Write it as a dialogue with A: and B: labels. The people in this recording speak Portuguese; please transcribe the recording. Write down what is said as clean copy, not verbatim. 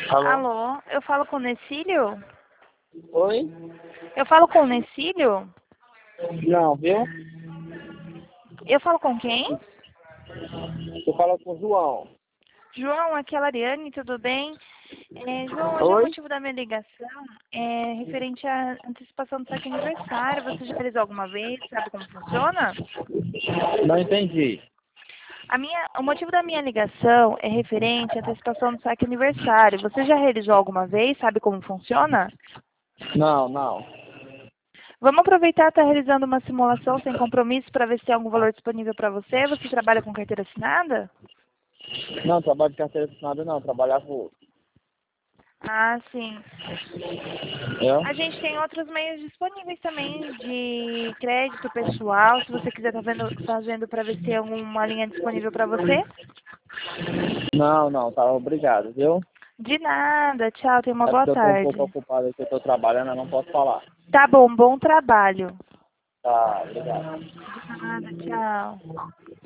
A: Alô?
B: Alô, eu falo com o Necílio?
A: Oi?
B: Eu falo com o Necílio?
A: Não, viu?
B: Eu falo com quem?
A: Você fala com o João.
B: João, aqui é a Lariane, tudo bem? João, hoje o
A: Oi?
B: motivo da minha ligação é referente à antecipação do saque aniversário. Você já realizou alguma vez? Sabe como funciona?
A: Não entendi.
B: O motivo da minha ligação é referente à antecipação do saque aniversário. Você já realizou alguma vez? Sabe como funciona?
A: Não, não.
B: Vamos aproveitar e estar realizando uma simulação sem compromisso para ver se tem algum valor disponível para você. Você trabalha com carteira assinada?
A: Não, trabalho de carteira assinada não, trabalhava outro.
B: Ah, sim.
A: Eu?
B: A gente tem outros meios disponíveis também de crédito pessoal. Se você quiser fazendo para ver se tem alguma linha disponível para você.
A: Não, não, tá obrigado, viu?
B: De nada. Tchau. Tenha uma
A: É
B: boa
A: porque eu tô um pouco
B: tarde.
A: ocupado aqui, eu tô trabalhando, eu não posso falar.
B: Tá bom. Bom trabalho.
A: Tá, obrigado.
B: De nada. Tchau.